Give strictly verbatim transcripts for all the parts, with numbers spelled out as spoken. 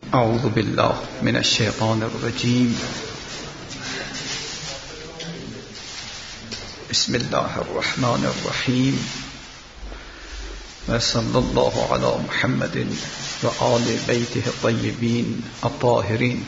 اعوذ بالله من الشیطان الرجیم. بسم الله الرحمن الرحیم و صلی الله علی محمد و آل بیته الطیبین الطاهرین.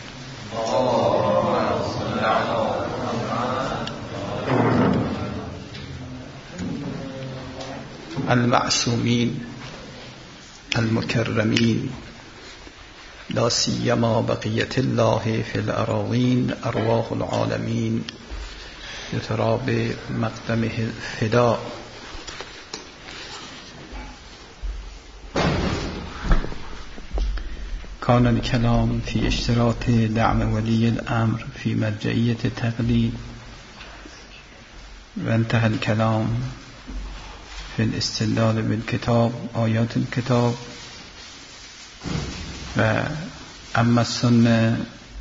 المعصومین المکرمین، لا سیما بقیت الله فی الاراضین، ارواح العالمین یتراب مقدمه الفدا. کان الکلام فی اشتراط دعم ولی الامر فی مرجعیت تقلید، و انتهى الكلام في الاستدلال بالكتاب آيات الكتاب. و اما السنة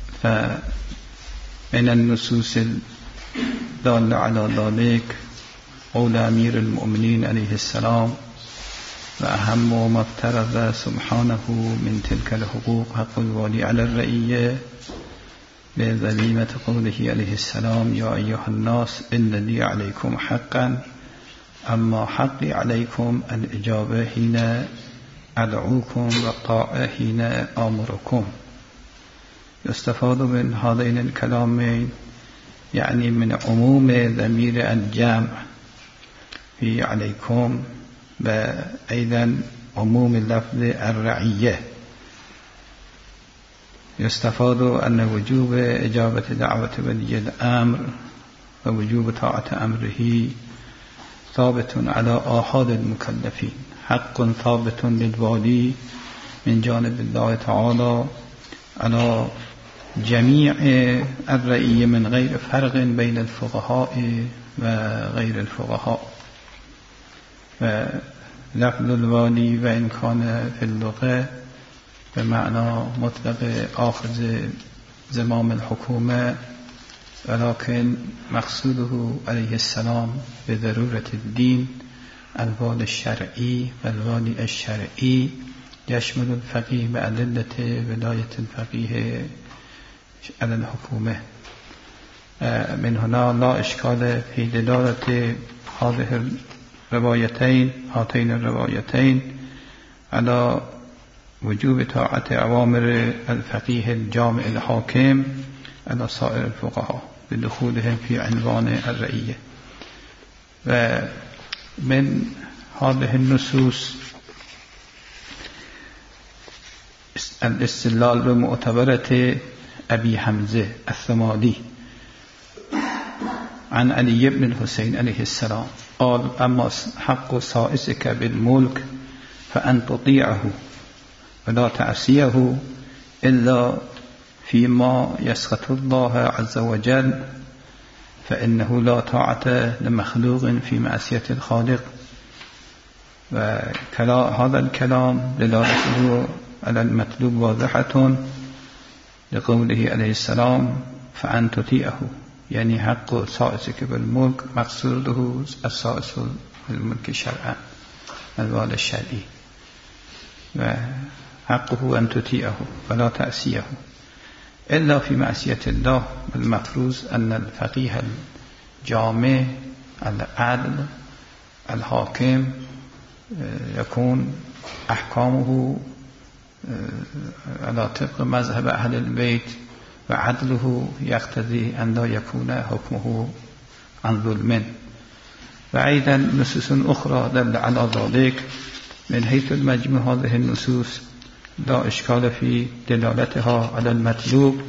فمن النصوص الدالة على ذلك قول امیر المؤمنین علیه السلام: و اهم ما افترض سبحانه من تلك الحقوق حق الوالی على الرعیه، بذلیمة قوله علیه السلام: یا ایها الناس ان لی علیکم حقا، اما حقی علیکم الاجابه حین ادعوکم و طاعه حین آمرکم. یستفاد من هذین الکلامین یعنی من عموم ضمیر الجمع فی علیکم و ایضا عموم لفظ الرعیه. یستفاد ان وجوب اجابت دعوت ولی الامر و وجوب طاعت امره ثابت على آحاد المكلفين، حق ثابت للوالي من جانب الله تعالى على جميع الرعية من غير فرق بين الفقهاء وغير الفقهاء. ولفظ الوالي وإن كان في اللغة بمعنى مطلق آخذ زمام الحكومة، ولكن مقصوده عليه السلام بضرورة الدين الوالي الشرعي، والوالي الشرعي يشمل الفقيه بأدلة ولاية الفقيه على الحكومة. من هنا لا إشكال في دلالة هذه الروايتين هاتين الروايتين على وجوب طاعة أوامر الفقيه الجامع الحاكم على سائر الفقهاء بدخولهم في عنوان الرعية. ومن هذه النصوص الاستدلال بمعتبرة أبي حمزة الثمالي عن علي بن الحسين عليه السلام قال: أما حق سائسك بالملك فأن تطيعه ولا تعصيه إلا فيما يسخط الله عز وجل، فإنه لا طاعة لمخلوق في معصية الخالق. وهذا الكلام دلالته على المطلوب واضحة لقوله عليه السلام: فأن تطيعه، يعني حق سائسك بالملك مقصوده السائس بالملك شرعا الوالي الشرعي، وحقه أن تطيعه ولا تعصيه إلا في معصية الله. والمفروض أن الفقيه الجامع العدل الحاكم يكون أحكامه على طبق مذهب أهل البيت، وعدله يقتضي أن لا يكون حكمه عن ظلم. وأيضا نصوص أخرى دل على ذلك. من حيث المجموع هذه النصوص لا إشكال في دلالتها على المطلوب.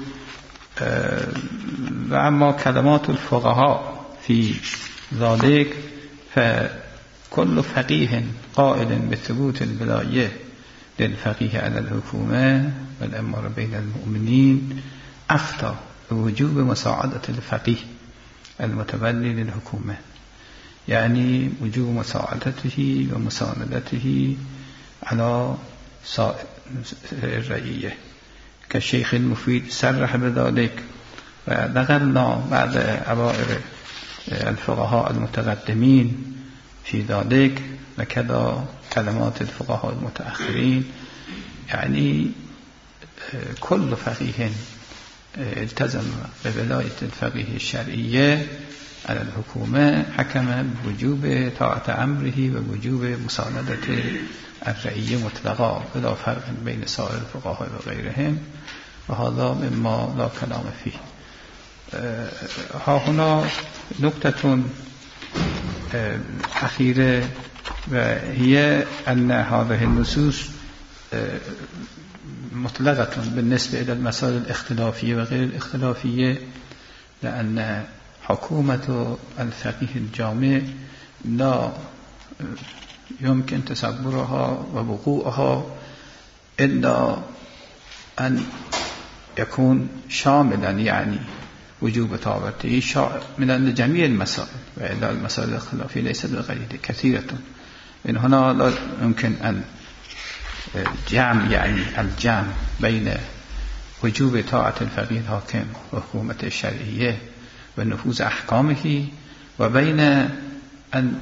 وأما كلمات الفقهاء في ذلك فكل فقيه قائل بثبوت الولاية للفقيه على الحكومة والأمر بين المؤمنين أفتى بوجوب مساعدة الفقيه المتولي للحكومة، يعني وجوب مساعدته ومساندته على سائر الرعية. كالشيخ المفيد صرح بذلك، ونقلنا بعد أوائل الفقهاء المتقدمين في ذلك، وكذا كلمات الفقهاء المتأخرين. يعني کل فقیه التزم به ولایت الفقیه الشرعیه علی الحکومه حکم وجوب طاعت امره و وجوب مساندت الرعیه مطلقا بلا فرق بین سایر الفقهاء و غیرهم و هذا مما لا کلام فیه. ها هنا نکته اخیره و هي ان هذه النصوص مطلقة بالنسبة إلى المسائل الاختلافية وغير الاختلافية، لأن حكومة الفقيه الجامع لا يمكن تصورها ووقوعها إلا أن يكون شاملا، يعني وجوب طاعته شاملا لجميع المسائل، وإلا المسائل الاختلافية ليست بغير كثيرة. من هنا لا يمكن أن جمع، يعني الجمع بين وجوب طاعة الفقيه الحاكم وحكومة الشرعية ونفوذ أحكامه وبين أن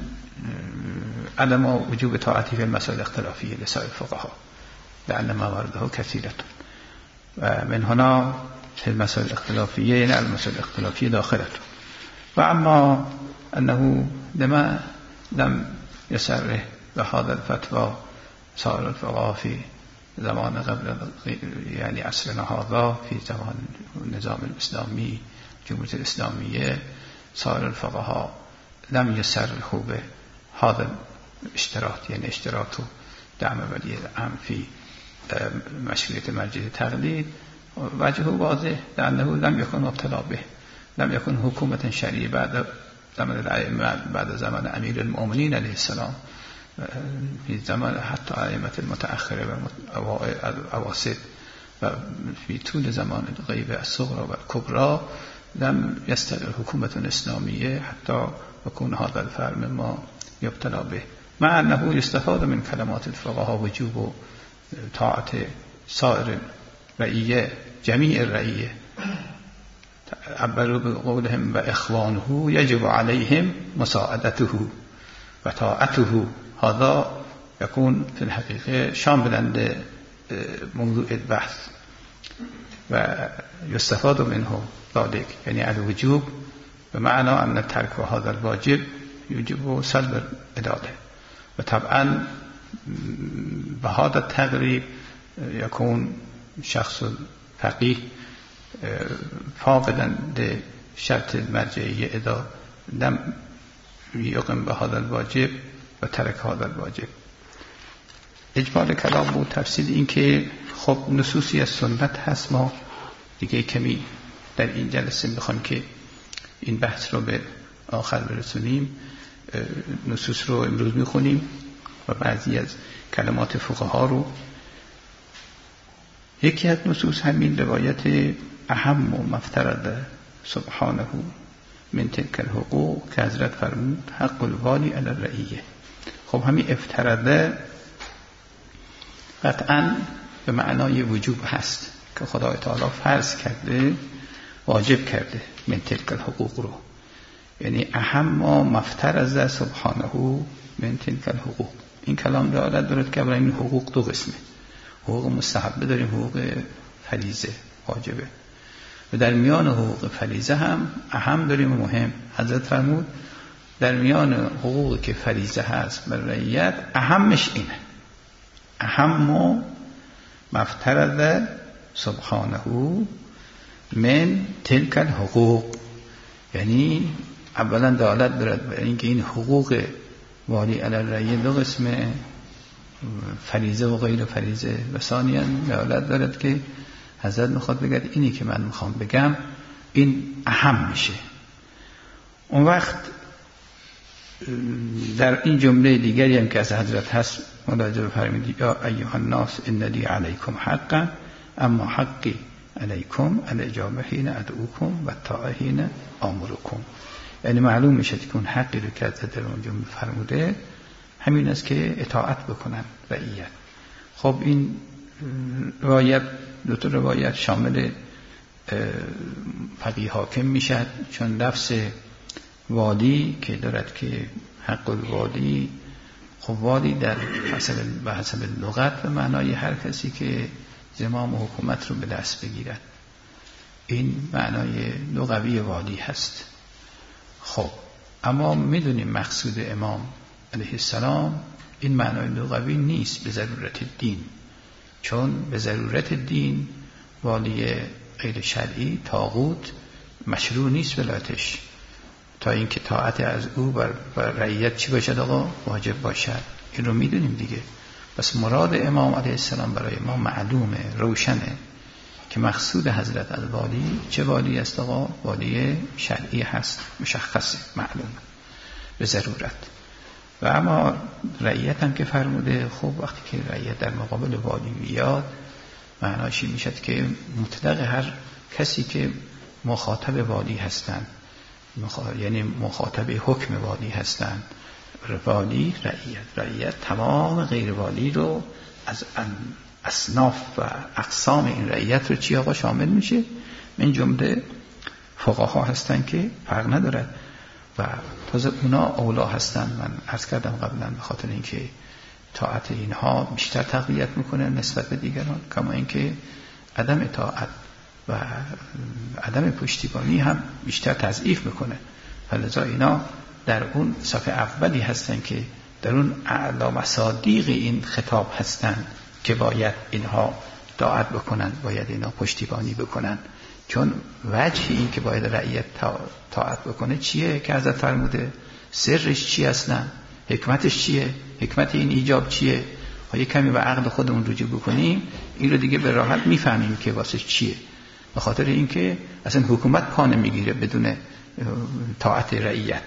عدم وجوب طاعته في المسائل الاختلافية لسائر الفقهاء، لأن موارده كثيرة. ومن هنا في المسائل الاختلافية يعني المسائل الاختلافية داخلة. وأما أنه لما لم يسره بهذا الفتوى سائر الفقهاء في زمان قبل يعني عصرنا هذا، في زمان النظام الإسلامي جمهورية الإسلامية، سائر الفقهاء لم يسره بهذا الاشتراط، يعني اشتراط دعم ولي الأمر في مشروعية مرجع التقليد. وجهه واضح، لأنه لم يكن مبتلا به، لم يكن حكومة شرعية بعد زمن الأئمة، بعد زمن أمير المؤمنين عليه السلام، في زمان حتى أئمة المتأخرة والأواسط، وفي طول زمان الغيبة الصغرى والكبرى لم يستقر حكومة إسلامية حتى يكون هذا الفعل مما يبتلى به، مع أنه يستفاد من كلمات الفقهاء وجوب طاعة سائر الرعية، جميع الرعية. عبروا بقولهم وإخوانه يجب عليهم مساعدته وطاعته. هذا يكون في الحقيقة شاملا لموضوع البحث ويستفاد منه ذلك، يعني على الوجوب، بمعنى أن ترك هذا الواجب يجب سلب العدالة. وطبعا بهذا التقريب يكون شخص فقيه فاقدا لشرط المرجعية إذا لم يقم بهذا الواجب و ترک هذا الواجب. اجمال کلام بود تفصیل این که خب نصوصی از سنت هست. ما دیگه کمی در این جلسه میخوام که این بحث رو به آخر برسونیم. نصوص رو امروز میخونیم و بعضی از کلمات فقها رو. یکی از نصوص همین روایت اهم و مفترض سبحانه من تلك الحقوق که حضرت فرمود حق الوالی علی الرعیه. خب همین افترضه قطعا به معنای وجوب هست که خدای تعالی فرض کرده، واجب کرده من تلک الحقوق رو، یعنی اهم و مفترض سبحانه من تلک الحقوق. این کلام دارد دارد که این حقوق دو قسمه، حقوق مستحبه داریم، حقوق فریضه واجبه، و در میان حقوق فریضه هم اهم داریم و مهم. حضرت فرمود در میان حقوقی که فریضه هست بر رعیت اهمش اینه، اهم و مفترض سبحانه من تلک الحقوق، یعنی اولا دلالت دارد بر اینکه این حقوق والی علی الرعیه دو قسمه، فریضه و غیر فریضه، و ثانیاً دلالت دارد که حضرت میخواد بگه اینی که من میخوام بگم این اهم میشه. اون وقت در این جمله دیگری هم که از حضرت هست ملاحظه بفرمایید یا ایها الناس ان لی علیکم حقا اما حقی علیکم الاجابه حین ادعوکم و الطاعه حین آمرکم. یعنی معلوم میشه که اون حقی رو که حضرت در اون جمله فرموده همین است که اطاعت بکنن رعیت. خب این روایت دو تا روایت شامل فقیه حاکم میشد، چون لفظ والی که دارد که حق الوالی، خب والی در حسب به حسب لغت به معنای هر کسی که زمام حکومت رو به دست بگیرن. این معنای لغوی والی هست. خب اما میدونیم مقصود امام علیه السلام این معنای لغوی نیست به ضرورت دین، چون به ضرورت دین والی غیر شرعی طاغوت مشروع نیست ولایتش، تا اینکه طاعت از او بر, بر رعیت چی باشد آقا؟ واجب باشد. این رو میدونیم دیگه. پس مراد امام علیه السلام برای ما معلومه، روشنه که مقصود حضرت الوالی چه والی است آقا؟ والی شرعی هست، مشخصه، معلومه به ضرورت. و اما رعیت هم که فرموده، خب وقتی که رعیت در مقابل والی بیاد معناش این میشد که مطلق هر کسی که مخاطب والی هستند، مخ... یعنی مخاطب حکم والی هستند. والی رعیت، رعیت تمام غیر والی رو از اصناف و اقسام این رعیت رو چی آقا شامل میشه؟ من جمله فقها هستن که فرق ندارد و تازه اونا اولا هستن. من عرض کردم قبلا به خاطر اینکه طاعت اینها بیشتر تقویت میکنه نسبت به دیگران، کما اینکه عدم اطاعت و عدم پشتیبانی هم بیشتر تضعیف میکنه. فلذا اینا در اون صف اولی هستن که در اون اعلی مصادیق این خطاب هستن که باید اینها طاعت بکنن، باید اینا پشتیبانی بکنن. چون وجه این که باید رعیت طاعت بکنه چیه که حضرت فرموده؟ سرش چی اصلا؟ حکمتش چیه؟ حکمت این ایجاب چیه؟ ها کمی به عقل خودمون رجوع بکنیم این رو دیگه به راحت میفهمیم که واسه چیه. به خاطر اینکه اصلا حکومت پا نمیگیره بدون طاعت رعیت.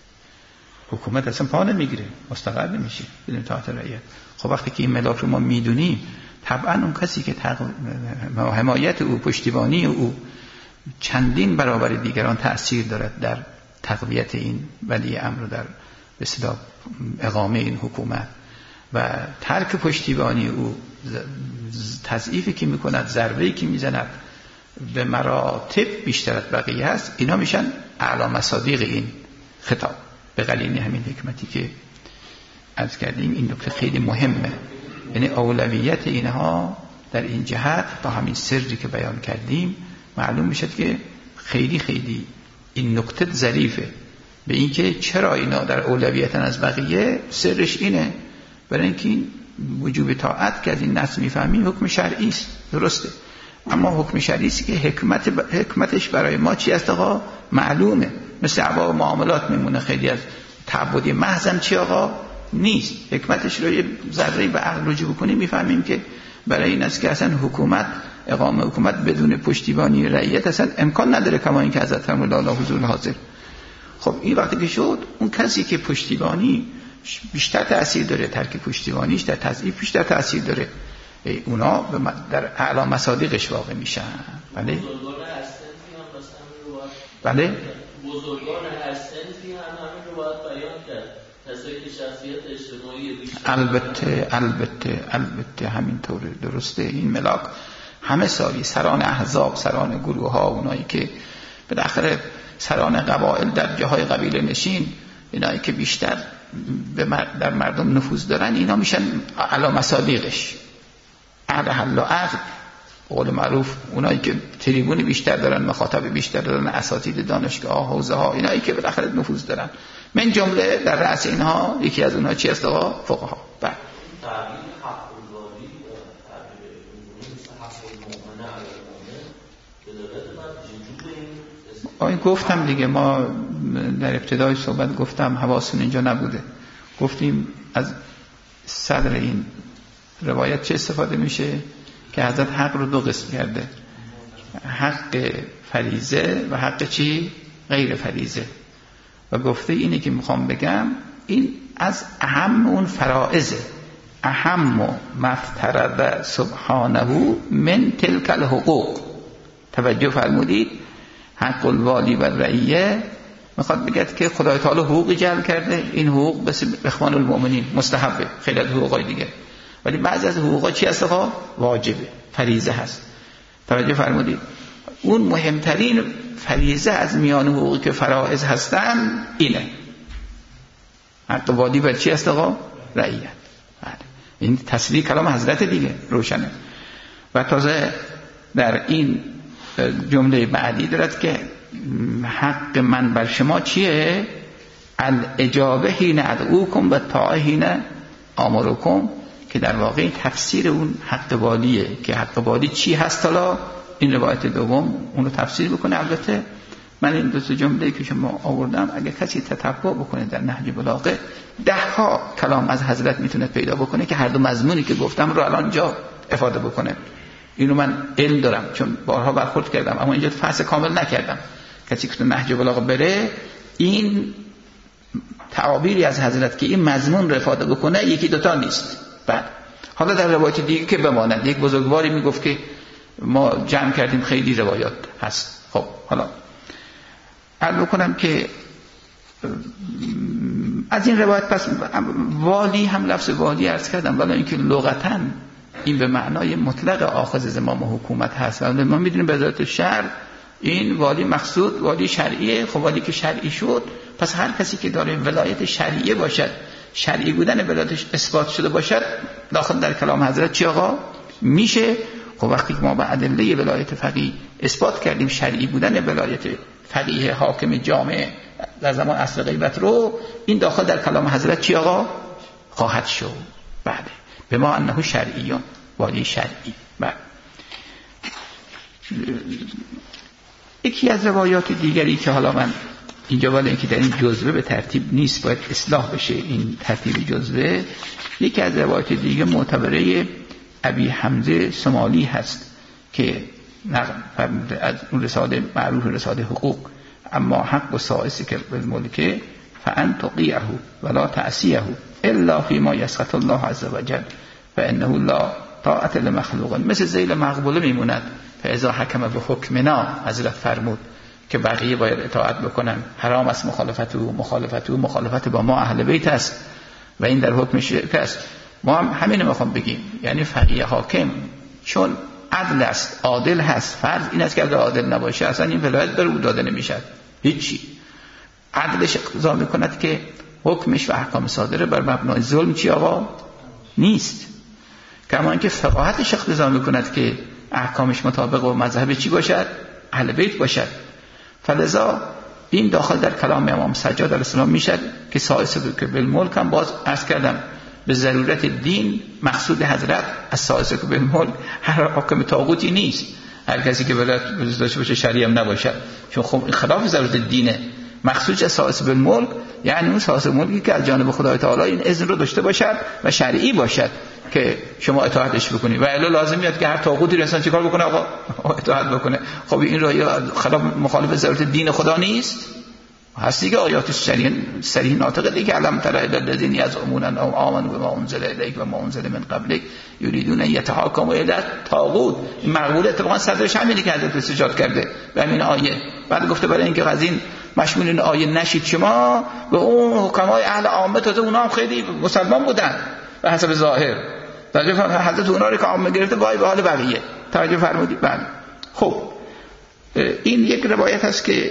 حکومت اصلا پا نمیگیره، مستقر نمیشه بدون طاعت رعیت. خب وقتی که این ملاک رو ما میدونیم، طبعا اون کسی که تق... حمایت او، پشتیبانی او چندین برابر دیگران تأثیر دارد در تقویت این ولی امر، در به اصطلاح اقامه این حکومت، و ترک پشتیبانی او تضعیفی که میکند، ضربه‌ای که میزند به مراتب بیشتر از بقیه هست. اینا میشن اعلی مصادیق این خطاب. به قلینی همین حکمتی که عرض کردیم این نکته خیلی مهمه، یعنی اولویت اینها در این جهت با همین سری که بیان کردیم معلوم میشد که خیلی خیلی این نکته ظریفه به این که چرا اینا در اولویتن از بقیه. سرش اینه برای اینکه این وجوب طاعت که از این نص میفهمیم حکم شرعی است، درسته، اما حکم شرعی است که حکمت ب... حکمتش برای ما چی است آقا؟ معلومه. مثل ابواب معاملات میمونه، خیلی از تعبدی محضم چی آقا؟ نیست. حکمتش رو یه ذره به عقل رجوع بکنیم میفهمیم که برای این است که اصلا حکومت، اقامه حکومت بدون پشتیبانی رعیت اصلا امکان نداره، کما اینکه حضرت فرمود الله حضور حاضر. خب این وقتی که شد، اون کسی که پشتیبانی بیشتر تأثیر داره، ترک پشتیبانیش در تضعیف بیشتر تأثیر داره، اونا در اعلی مصادیقش واقع میشن. بله بله بزرگان هر سنفی هم همین رو باید بیان کرد. کسایی که شخصیت اجتماعی بیشتر، البته البته البته همینطوره، درسته. این ملاک همه سالی، سران احزاب، سران گروه ها، اونایی که بالاخره سران قبایل در جاهای قبیله نشین، اینایی که بیشتر در مردم نفوذ دارن، اینا میشن اعلی مصادیقش، اهل حل و عقد، قول معروف. اونایی که تریبون بیشتر دارن، مخاطب بیشتر دارن، اساتید دانشگاه، حوزه ها، اینایی که بالاخره نفوذ دارن. من جمله در رأس اینها یکی از اونها چی است آقا؟ فقها. بله تعبیر حق الوالی و تعبیر مثل حق المؤمن علی المؤمن به دلالت من این گفتم دیگه، ما در ابتدای صحبت گفتم، حواسون اینجا نبوده، گفتیم از صدر این روایت چه استفاده میشه که حضرت حق رو دو قسم کرده، حق فریضه و حق چی؟ غیر فریضه. و گفته اینی که میخوام بگم این از اهم اون فرائضه، اهم مفترض سبحانه من تلک الحقوق. توجه فرمودید؟ حق الوالی و رعیه میخواد بگید که خدای تعالی حقوقی جعل کرده، این حقوق بس اخوان المؤمنین مستحبه، خیلی از حقوقای دیگه، ولی بعضی از حقوقا چی هست آقا؟ واجبه، فریضه هست. توجه فرمودید؟ اون مهمترین فریضه از میان حقوقی که فرائض هستن اینه، حق والی بر چی هست آقا؟ رعیت. این تصریح کلام حضرت دیگه روشنه. و تازه در این جمله بعدی دارد که حق من بر شما چیه؟ الاجابه حین ادعوکم و طاعه حین آمرکم، که در واقع تفسیر اون حق والیه که حق والی چی هست. حالا این روایت دوم اون رو تفسیر بکنه. البته من این دو تا جمله که شما آوردم اگه کسی تتبع بکنه در نهج بلاغه ده ها کلام از حضرت میتونه پیدا بکنه که هر دو مضمونی که گفتم رو الان جا افاده بکنه. اینو من علم دارم چون بارها برخورد کردم، اما اینجا فحص کامل نکردم. کسی که تو نهج بلاغه بره این تعابیری از حضرت که این مضمون رو افاده بکنه یکی دوتا نیست. بعد حالا در روایت دیگه که بماند، یک بزرگواری میگفت که ما جمع کردیم خیلی روایات هست. خب حالا عرض بکنم که از این روایت پس والی هم لفظ والی عرض کردم، ولی اینکه لغتاً این به معنای مطلق آخذ زمام و حکومت هست و ما میدونیم به وزارت شرع این والی مقصود والی شرعیه. خب والی که شرعی شد پس هر کسی که داره ولایت شرعیه باشد، شرعی بودن ولایتش اثبات شده باشد، داخل در کلام حضرت چی آقا میشه. خب وقتی که ما به ادله ولایت فقیه اثبات کردیم شرعی بودن ولایت فقیه حاکم جامع در زمان عصر غیبت رو، این داخل در کلام حضرت چی آقا خواهد شد. بله به ما انه شرعیون، والی شرعی. بله یکی از روایات دیگری که حالا من اینجا ولی اینکه در این جزوه به ترتیب نیست باید اصلاح بشه این ترتیب جزوه، یکی از روایات دیگه معتبره ابی حمزه سمالی هست که نقل فرموده از اون رساله معروف رساله حقوق، اما حق و سائسی که بالملکه فان تطیعه ولا تعصیه الا فيما يسخط الله عز وجل فانه لا طاعت لمخلوق، مثل ذیل مقبوله میموند فاذا حکم به حکمنا. حضرت فرمود که بقیه باید اطاعت بکنن، حرام است مخالفت او، مخالفت او مخالفت با ما اهل بیت است و این در حکم شرک است. ما هم همین رو میخوام بگیم، یعنی فقیه حاکم چون عدل است عادل هست، فرض این است که اگر عادل نباشه اصلا این ولایت بر او داده نمیشد هیچی. عدلش اقتضا میکند که حکمش و احکام صادره بر مبنای ظلم چی آقا نیست، کما اینکه فقاهتش اقتضا میکند که احکامش مطابق با مذهب چی باشد اهل بیت باشد. فلذا این داخل در کلام امام سجاد علیه السلام میشد که سائس که بالملک هم باز عرض کردم به ضرورت دین مقصود حضرت از سائس که بالملک هر حاکم طاغوتی نیست، هر کسی که ولایت داشته باشه شرعی هم نباشد، چون خب خلاف ضرورت دینه. مقصود از سائس بالملک یعنی اون سائس ملکی که از جانب خدای تعالی این اذن رو داشته باشد و شرعی باشد که شما اطاعتش بکنید، و الا لازم میاد که هر طاغوتی انسان چیکار بکنه آقا اطاعت بکنه. خب این راه خلاف مخالف ضرورت دین خدا نیست؟ هست دیگه آیات صریح ناطقه دیگه علم تر الی الذین یزعمون انهم آمنوا بما انزل الیک و ما انزل من قبلک یریدون ان یتحاکموا الی الطاغوت. این مقوله اتفاقا صدرش همینی که حضرت استشهاد کرده به همین آیه. بعد گفته برای اینکه از این مشمول این آیه نشید شما به اون حکمای اهل عامه، تازه اونا هم خیلی مسلمان بودن به حسب ظاهر، توجه فرمودید حضرت اونا رو که عامه گرفته وای به حال بقیه. توجه فرمودید. بله خب این یک روایت هست که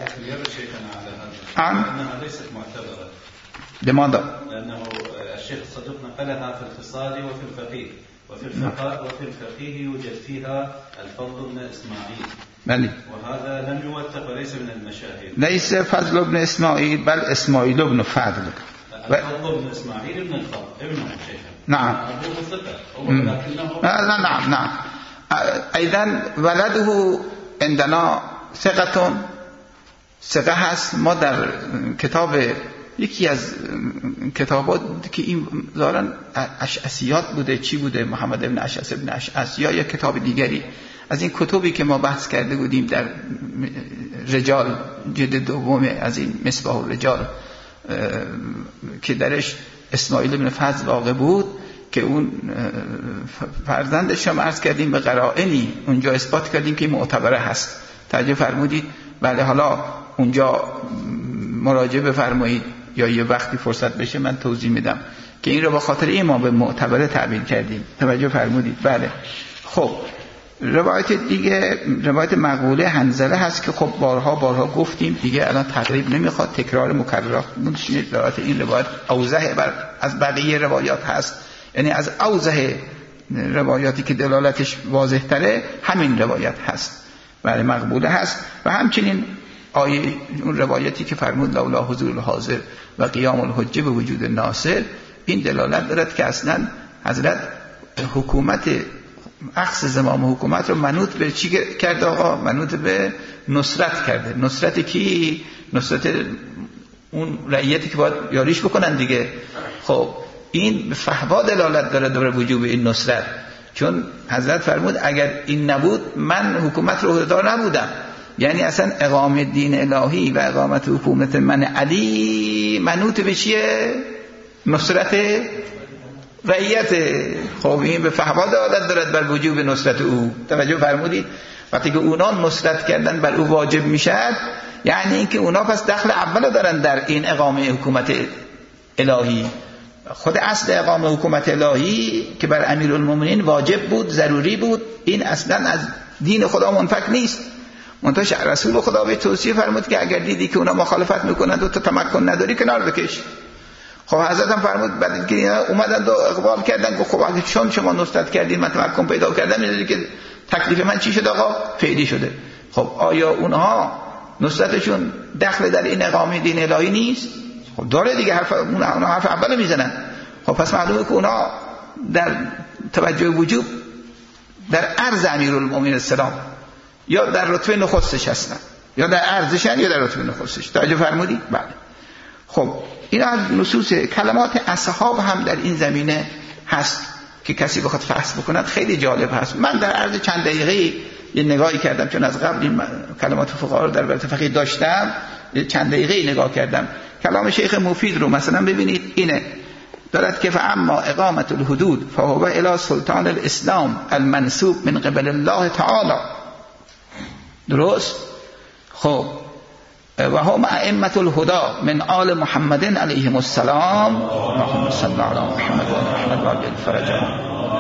عن ليست معتبرة. لماذا؟ لأنه الشيخ الصدوق نقلها في الفصال وفي الفقيه، وفي الفقه وفي الفقيه يوجد فيها الفضل بن إسماعيل. بله. وهذا لم يوثق وليس من المشاهير. ليس فضل بن إسماعيل بل إسماعيل بن فضل. الفضل بن إسماعيل ابن الفضل ابنه الشيخ. نعم. أبوه ثقة. ولكنه. نعم نعم. أيضا ولده عندنا ثقة. ثقه هست. ما در کتاب یکی از کتابات که این ظاهرا اشعثیات بوده چی بوده محمد ابن اشعث ابن اشعث یا یک کتاب دیگری از این کتابی که ما بحث کرده بودیم در رجال جلد دوم از این مصباح الرجال که درش اسماعیل ابن فضل واقع بود که اون فرزندش هم عرض کردیم به قرائنی اونجا اثبات کردیم که معتبره هست. توجه فرمودید. بله حالا اونجا مراجعه بفرمایید یا یه وقتی فرصت بشه من توضیح میدم که این رو با خاطر این ما به معتبره تعبیر کردیم. توجه فرمودید. بله خب روایت دیگه روایت مقبوله حنظله هست که خب بارها بارها گفتیم دیگه الان تقریب نمیخواد تکرار مکرر بشه. روایت این روایت اوضح بر از بقیه روایات هست، یعنی از اوضح روایاتی که دلالتش واضح تره همین روایت هست، بله مقبوله هست. و همچنین آیه اون روایتی که فرمود لولا حضور الحاضر و قیام الحجه به وجود ناصر، این دلالت دارد که اصلا حضرت حکومت اخذ زمام حکومت رو منوط به چی کرده آقا؟ منوط به نصرت کرده. نصرت کی؟ نصرت اون رعیتی که باید یاریش بکنن دیگه. خب این به فحوا دلالت داره در وجوب این نصرت، چون حضرت فرمود اگر این نبود من حکومت رو عهدهدار نبودم. یعنی اصلا اقامه دین الهی و اقامت حکومت من علی منوط به چیه؟ نصرت رعیت. خب این به فحوا دلالت دارد بر وجوب نصرت او. توجه فرمودید؟ وقتی که اونا نصرت کردن بر او واجب میشد، یعنی اینکه اونا پس دخل اول دارن در این اقامه حکومت الهی. خود اصل اقامه حکومت الهی که بر امیرالمومنین واجب بود، ضروری بود، این اصلا از دین خدا منفک نیست. منتها رسول خدا به توصیه فرمود که اگر دیدی که اونا مخالفت میکنند و تو تمکن نداری کنار بکش. خب حضرت هم فرمود بعد اینکه اومدن و اقبال کردن که خب اگه چون شما نصرت کردین من تمکن پیدا کردم، میدونید که تکلیف من چی شد آقا؟ فعلی شده. خب آیا اونها نصرتشون دخل در این اقامه دین الهی نیست؟ خب داره دیگه، حرف اونها حرف اول میزنن. خب پس معلومه که اونا در توجه وجوب در عرض امیرالمومنین السلام یا در رتبه نخستش هستن، یا در عرضشن یا در رتبه نخستش. توجه فرمودید؟ بله. خب این از نصوص کلمات اصحاب هم در این زمینه هست که کسی بخواد فحص بکند خیلی جالب هست. من در عرض چند دقیقه یه نگاهی کردم، چون از قبل این کلمات فقها رو در بلد فقیه داشتم، چند دقیقه نگاه کردم. کلام شیخ مفید رو مثلا ببینید، اینه دارد که فاما اقامت الحدود فهو الی سلطان الاسلام المنسوب من قبل الله تعالی. درست؟ خب و هم ائمه الهدى من آل محمد علیهم السلام، اللهم صل علی محمد و محمد و علی فرجهم،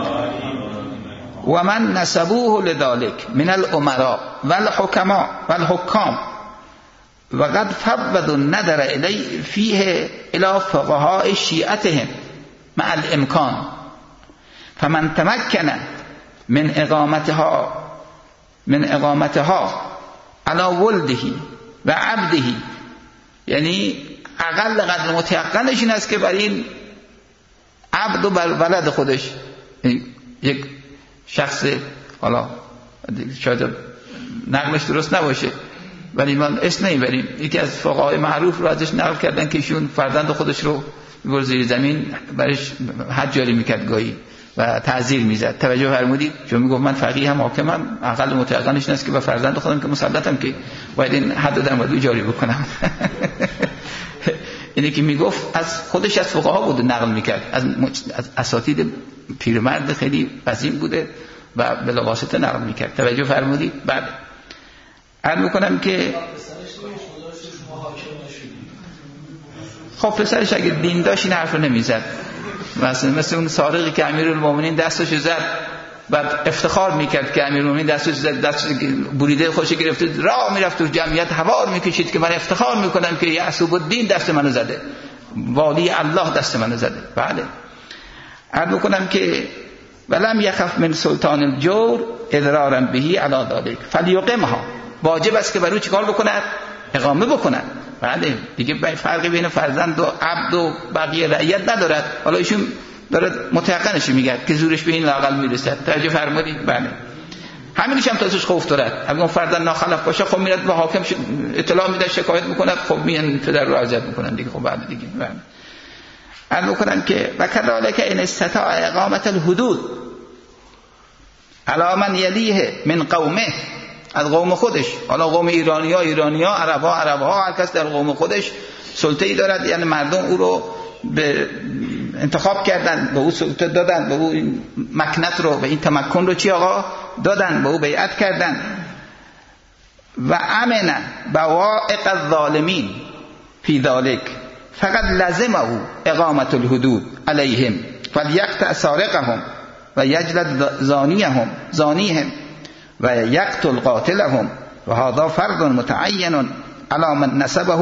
و من نسبوه لذلك من الامراء والحكماء والحكام وقد فوضوا النظر الی فیه الی فقهاء شیعتهم مع الامکان، فمن تمکن من اقامتها من اقامتها علی ولده و عبده، یعنی اقل قدر متيقنش این است که برای این عبد و ولد خودش، یک شخص، حالا شاید نقلش درست نباشه ولی من اسم نمیبریم، یکی از فقهای معروف رو ازش نقل کردن که ایشون فرزند خودش رو بر زیر زمین برش حد جاری میکرد گاهی و تعذیر میزد. توجه فرمودید؟ چون میگفت من فقیه هم حاکمم، اقل متيقنش نیست که به فرزند خودم که مسلطم که باید این حد در مورد جاری بکنم. اینی که میگفت از خودش از فقها بود نقل میکرد، از, از اساتید پیرمرد خیلی عظیم بوده و بلا واسطه نقل میکرد. توجه فرمودید؟ بعد عرض میکنم که خب پسرش اگه دین داشت این حرف رو نمیزد. مثلا مثل اون سارقی که امیرالمومنین دستش زد بعد افتخار میکرد که امیرالمومنین دستش زد، دستش بریده خودش گرفته راه میرفت تو جمعیت هوار میکشید که من افتخار میکنم که یعصوب الدین دست منو زده، والی الله دست منو زده. بله عرض میکنم که ولم یخف من سلطان الجور اضرارا بهی علی ذلک فلیقمها، واجب است که برای چیکار بکند؟ اقامه بکند. بله دیگه فرقی بین فرزند و عبد و بقیه رعیت ندارد. حالا ایشون داره متيقنش میگه که زورش به این لاقل میرسد. توجه فرمودید؟ بله همینش هم تاسش خوف دارد. اگه اون فرزند ناخلف باشه خب میاد به حاکم اطلاع میده، شکایت میکنه، خب میان پدر رو اذیت میکنن دیگه. خب بعد دیگه بله عرض میکنم که و کذالک ان استطاع اقامت الحدود علی من یلیه من قومه، از قوم خودش، حالا قوم ایرانی ها ایرانی ها، عرب ها عرب ها، هر کس در قوم خودش سلطه‌ای دارد، یعنی مردم او رو به انتخاب کردن، به او سلطه دادن، به او این مکنت رو، به این تمکن رو چی آقا دادن، به او بیعت کردن. و امن بوائق الظالمین فی ذلک فقط لزمه اقامت الحدود علیهم فلیقطع سارقهم و یجلد زانیهم زانیهم و یقتل قاتلهم و هذا فرض متعین علی من نسبه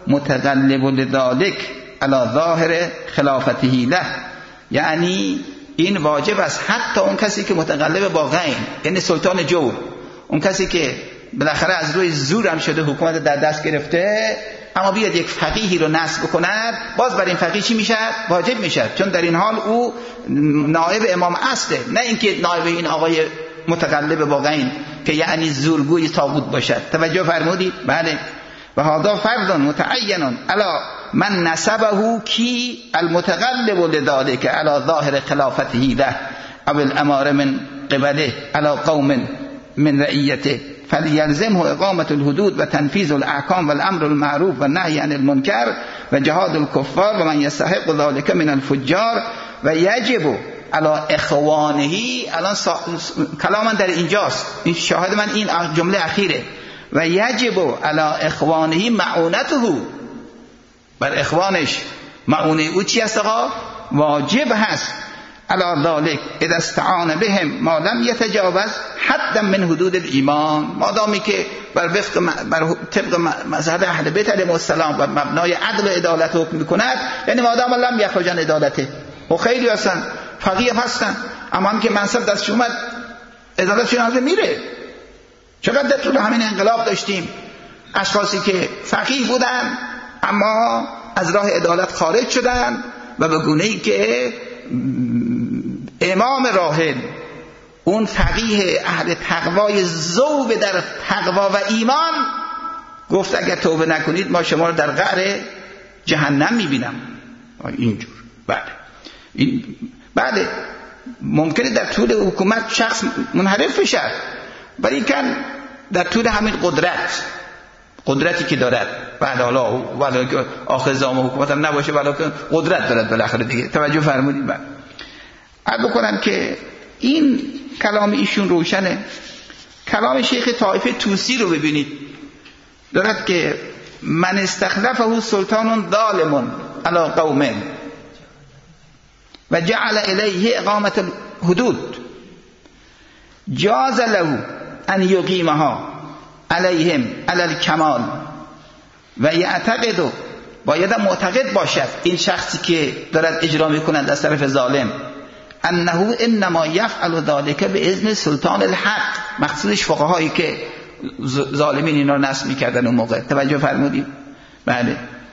المتغلب لذلك علی ظاهر خلافته له. یعنی این واجب است حتی اون کسی که متغلب با غین، یعنی سلطان جور، اون کسی که بالاخره از روی زور هم شده حکومت در دست گرفته، اما بیاد یک فقیهی رو نصب کند، باز بر این فقیه چی میشه؟ واجب میشه، چون در این حال او نائب امام اصله، نه اینکه نائب این آقای متغلب با غین که یعنی زورگوی طاغوت باشد. توجه فرمودید؟ بله. و هذا فرض متعین علی من نسبه کی المتغلب لذلك علی ظاهر خلافته له او الاماره من قبله علی قوم من رعیته فلیلزمه اقامة الحدود و تنفیذ الاحکام و الامر المعروف و النهی عن المنکر و جهاد الکفار و من یستحق ذلك من الفجار و یجب علی اخوانه. الان سا... کلام در اینجاست، این شاهد من این جمله اخیره. و یجب علی اخوانه معونته، بر اخوانش معونه او چی است آقا؟ واجب هست. علی ذلك اذا استعان بهم ما لم يتجاوز حدا من حدود الایمان، مادامی که بر وفق بر طبق مذهب اهل بیت علیهم السلام و مبنای عدل و عدالت حکم میکند، یعنی مادام لم یخرجن عدالته. و خیلی هستن فقیه هستن اما هم که منصب دستش اومد عدالتشون از میره. چقدر در طول همین انقلاب داشتیم اشخاصی که فقیه بودن اما از راه عدالت خارج شدن و به گونه‌ای که امام راحل اون فقیه اهل تقوای ذوب در تقوا و ایمان گفت اگر توبه نکنید ما شما رو در قعر جهنم میبینم. اینجور بله این بله ممکنه در طول حکومت شخص منحرف بشه، ولی کن در طول همین قدرت قدرتی که دارد بعد حالا ولی آخر زمان حکومت هم نباشه ولی قدرت دارد بالاخره دیگه. توجه فرمودید؟ من عرض بکنم که این کلام ایشون روشنه. کلام شیخ طائفه طوسی رو ببینید، دارد که من استخلفه سلطان ظالم علی قوم و جعل الیه اقامت الحدود جاز له ان یقیمها علیهم علی الکمال و یعتقد، باید معتقد باشد این شخصی که دارد اجرا میکند از طرف ظالم انه انما یفعل ذلك باذن سلطان الحق، مقصودش فقهایی که ظالمین اینا رو نصب میکردن اون موقع. توجه فرمودید؟ بله.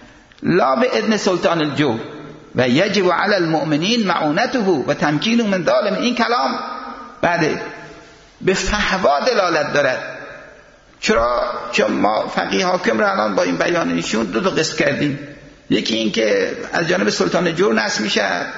لا باذن سلطان الجور و یجب علی المؤمنین معونته و تمکین من ظالم. این کلام بله به فحوا دلالت دارد. چرا؟ چون ما فقیه حاکم را الان با این بیان ایشون دو تا قسم کردیم. یکی این که از جانب سلطان جور نصب میشه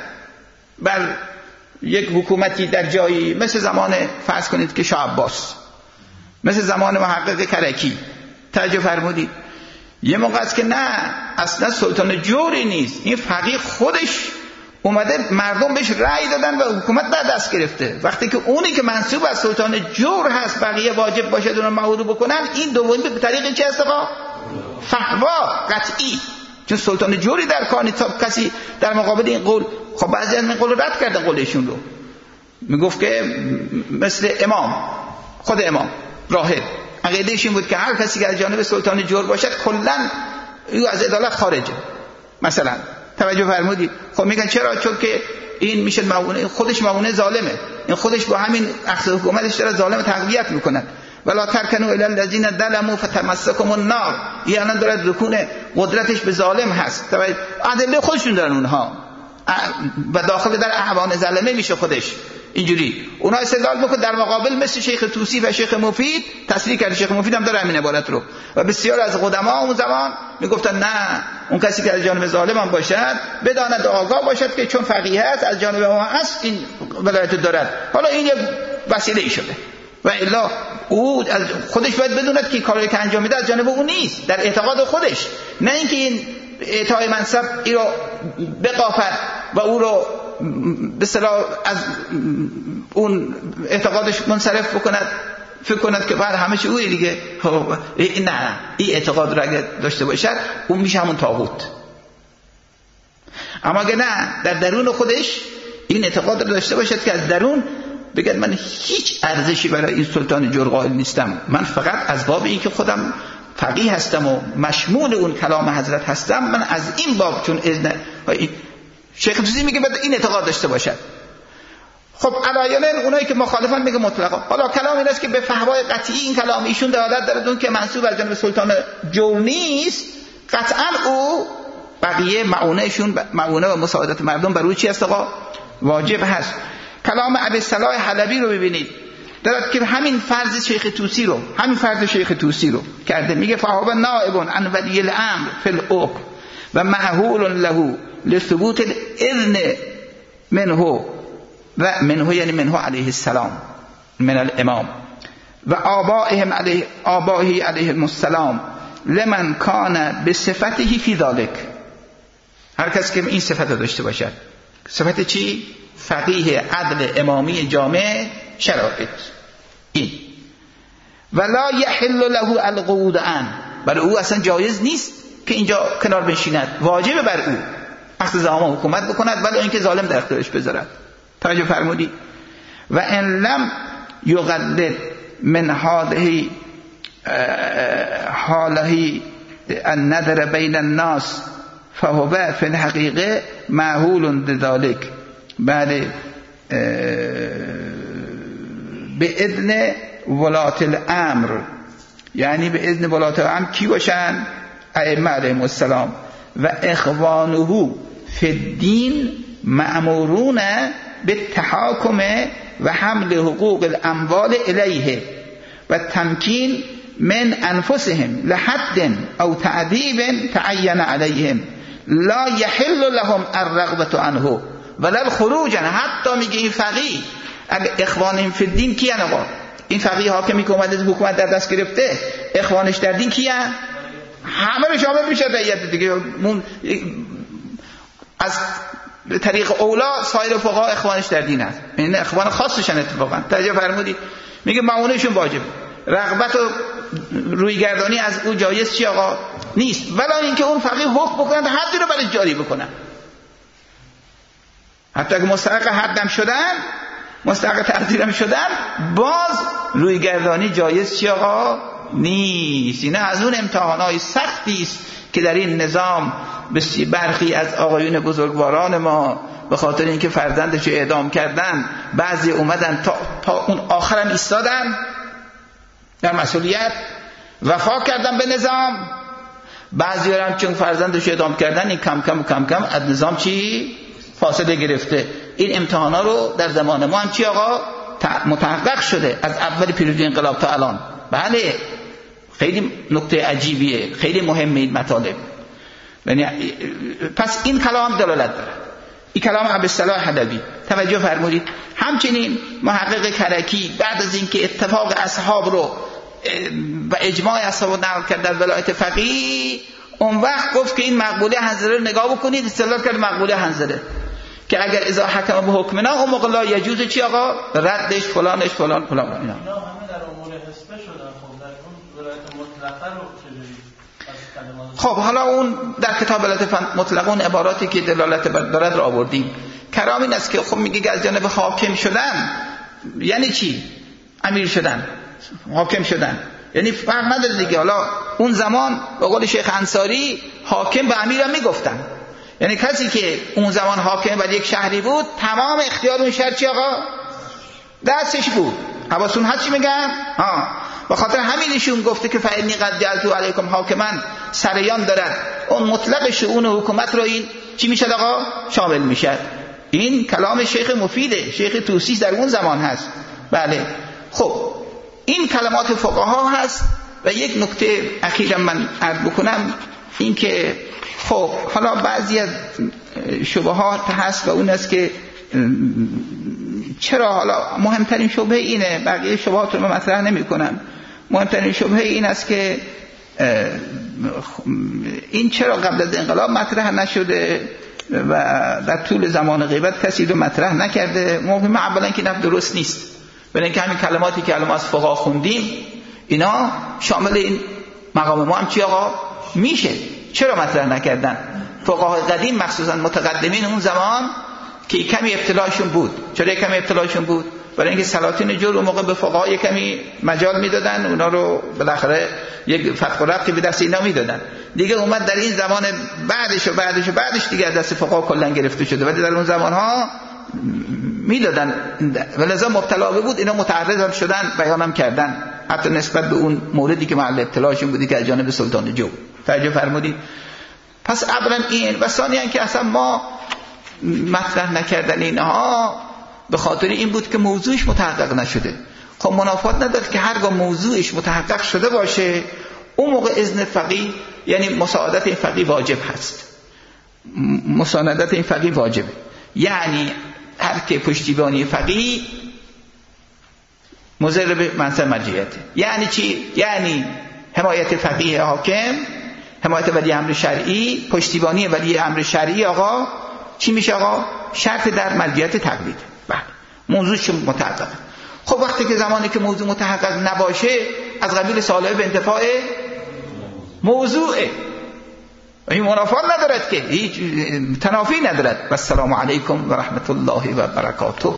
بر یک حکومتی در جایی مثل زمان فرض کنید که شاه عباس، مثل زمان محقق کرکی. توجه فرمودید؟ یه موقع است که نه اصلا سلطان جوری نیست، این فقیه خودش اومده مردم بهش رأی دادن و حکومت در دست گرفته. وقتی که اونی که منصوب از سلطان جور هست بقیه واجب باشه اون رو معقول بکنن، این دومی به طریق چه است آقا؟ فحوا قطعی. چون سلطان جوری در کار تا کسی در مقابل این قول، خب بعضی از این قول رو رد کردن قولشون رو، میگفت که مثل امام خود امام راحل عقیده‌اش این بود که هر کسی که از جانب سلطان جور باشد کلا او از عدالت خارجه مثلا. توجه فرمودید؟ خب میگن چرا؟ چون که این میشه معونه، خودش معونه ظالمه، این خودش با همین اخذ حکومتش داره ظالم تقویت میکنه. ولا ترکنوا الی الذین ظلموا فتمسکم النار، این الان داره رکون قدرتش به ظالم هست. ادله خودشون دارن اونها و داخل در احوان ظلمه میشه خودش اینجوری. اونها استدلال میکنه در مقابل مثل شیخ طوسی و شیخ مفید تصریح کرده. شیخ مفید هم داره همین عبارت رو و بسیار از قدما اون زمان میگفتن نه اون کسی که از جانب ظالم هم باشد بداند آگاه باشد که چون فقیه است از جانب ما هست این ولایت دارد. حالا این یک وسیله ای شده و الا او خودش باید بدوند که کاری که انجام میده از جانب او نیست در اعتقاد خودش، نه اینکه این اعطای منصب ای رو بقاپد و او رو به اصطلاح از اون اعتقادش منصرف بکند، فکر کند که بعد همه چی اوه دیگه. نه، این اعتقاد رو اگر داشته باشد اون میشه همون طاغوت. اما اگر نه در درون خودش این اعتقاد رو داشته باشد که از درون بگد من هیچ ارزشی برای این سلطان جور قائل نیستم، من فقط از باب این که خودم فقیه هستم و مشمول اون کلام حضرت هستم، من از این باب چون اذن شیخ طوسی میگه بعد این اعتقاد داشته باشد. خب علایل اونایی که مخالفن میگه مطلقا. حالا کلام این است که به فحوای قطعی این کلام ایشون دلالت داره اون که منسوب از جانب سلطان جور نیست، قطعا او بقیه معونهشون معونه و مساعدت مردم بر روی چی است آقا؟ واجب هست. کلام ابی صلاح حلبی رو ببینید دارد که همین فرض شیخ طوسی رو همین فرض شیخ طوسی رو کرده، میگه فهو نائب عن ولی الامر فی الحکم و معهول له لثبوت الاذن منه و منه یعنی منه علیه السلام من الامام و آبائهم علیه آبائه علیه السلام لمن کان بصفته فی ذلک، هر کس که این صفت داشته باشد. صفت چی؟ فقیه عدل امامی جامع شرایط این. ولا یحل له القعود عن، برای او اصلا جایز نیست که اینجا کنار بنشیند، واجب بر او اخذ زمان حکومت بکند ولی اینکه ظالم در اختیارش بذارد. توجه فرمودی؟ و ان لم یقلد من هذه حاله النظر بین الناس فهو فی الحقیقه معهول بذلك. بله به اذن ولات الامر، یعنی به اذن ولات الامر کی باشن؟ ائمه علیهم السلام. و اخوانه فی الدین مأمورون بالتحاکم و حمل حقوق الاموال الیه و تمکین من انفسهم لحد او تعذیب تعین علیهم لا یحل لهم الرغبة عنه ولا الخروج عنه. حتی میگه این فقیه اگه اخوانهم فی الدین کیان آقا؟ این فقیه حاکمی که اومده حکومت در دست گرفته، اخوانش در دین کیان؟ همه رو شامل میشه رعیت دیگه. از طریق اولا سایر فقها اخوانش در دین هست، این اخوان خاصشن اتفاقا. توجه فرمودید؟ میگه معونهشون واجب، رغبت و رویگردانی از او جایز چی آقا؟ نیست. ولی اینکه اون فقیه حکم بکنن حدی رو برای جاری بکنن، حتی اگه مستحق حدم شدن، مستحق تعزیرم شدن، باز رویگردانی جایز چی آقا؟ نیست. اینه از اون امتحانات سختی است که در این نظام برخی از آقایون بزرگواران ما به خاطر اینکه فرزندش اعدام کردن، بعضی اومدن تا, تا اون آخرم ایستادن در مسئولیت، وفا کردن به نظام. بعضی هم چون فرزندش اعدام کردن این کم کم کم کم از نظام چی؟ فاصله گرفته. این امتحانا رو در زمان ما هم چی آقا؟ متحقق شده از اول پیروزی انقلاب تا الان. بله خیلی نکته عجیبیه، خیلی مهمه این مطالب. پس این کلام دلالت داره، این کلام ابی صلاح حلبی. توجه فرمودید؟ همچنین محقق کرکی بعد از اینکه اتفاق اصحاب رو و اجماع اصحاب نقل کرد در ولایت فقیه، اون وقت گفت که این مقبوله حنظله رو نگاه بکنید، استدلال کرد مقبوله حنظله که اگر اذا حکم به حکمنا اون موقع لا یجوز چی آقا؟ ردش فلانش فلان فلان. اینا همه در امور حسبه شدن. خب در اون ولایت مطلقه رو چجوری؟ خب حالا اون در کتاب ولایت مطلقه اون عباراتی که دلالت بر دارد رو آوردیم. کلام این است که خب میگه که از جانب حاکم شدن یعنی چی؟ امیر شدن، حاکم شدن، یعنی فرق نداره دیگه. حالا اون زمان به قول شیخ انصاری حاکم به امیر هم میگفتن، یعنی کسی که اون زمان حاکم بر یک شهری بود تمام اختیار اون شهر چی آقا؟ دستش بود. حواستون هست چی میگن؟ ها، به خاطر همینشون گفته که فإنی قد جعلت علیکم حاکما سریان دارد، اون مطلق شؤون حکومت رو این چی میشد آقا؟ شامل میشد. این کلام شیخ مفیده، شیخ طوسی در اون زمان هست. بله. خب این کلمات فقها هست. و یک نکته اخیرا من عرض بکنم، این که خب حالا بعضی از شبهات هست و اون است که چرا، حالا مهمترین شبهه اینه، بقیه شبهات رو من مطرح نمی کنم، مهمترین شبهه این است که این چرا قبل از انقلاب مطرح نشده و در طول زمان غیبت کسی رو مطرح نکرده. مهم اولا که این درست نیست، برای اینکه همین کلماتی که الان از فقها خوندیم اینا شامل این مقام ما هم چی آقا میشه. چرا مطرح نکردن؟ فقهای قدیم مخصوصا متقدمین اون زمان که کمی ابتلاعشون بود. چرا کمی ابتلاعشون بود؟ برای اینکه سلاطین جور اون موقع به فقها کمی مجال میدادن، اونا رو بالاخره یک فتح و ربطی به دست اینا میدادن. دیگه اومد در این زمان بعدش و بعدش و بعدش دیگه از دست فقها کلا گرفته شده، ولی در اون زمان ها میدادن ولذا مبتلا بود اینا متعرض شدن بیانم کردن حتی نسبت به اون موردی که محل ابتلاشون بودی که از جانب سلطان جو. توجه فرمودید؟ پس اولا این و ثانیاً که اصلا ما مطرح نکردن اینها به خاطر این بود که موضوعش متحقق نشده. خب منافات نداره که هرگاه موضوعش متحقق شده باشه اون موقع اذن فقیه یعنی مساعدت این فقیه واجب هست. مساعدت این فقیه واجبه، یعنی هر که پشتیبانی فقیه مضر به منصب مرجعیته. یعنی چی؟ یعنی حمایت فقیه حاکم، حمایت ولی امر شرعی، پشتیبانی ولی امر شرعی آقا چی میشه آقا؟ شرط در مرجعیت تقلید. بله موضوعش متحقق. خب وقتی که زمانی که موضوع متحقق نباشه از قبیل صالح به انتفاع موضوعه، این منافات ندارد که هیچ تنافی ندارد. و السلام علیکم و رحمت الله و برکاته.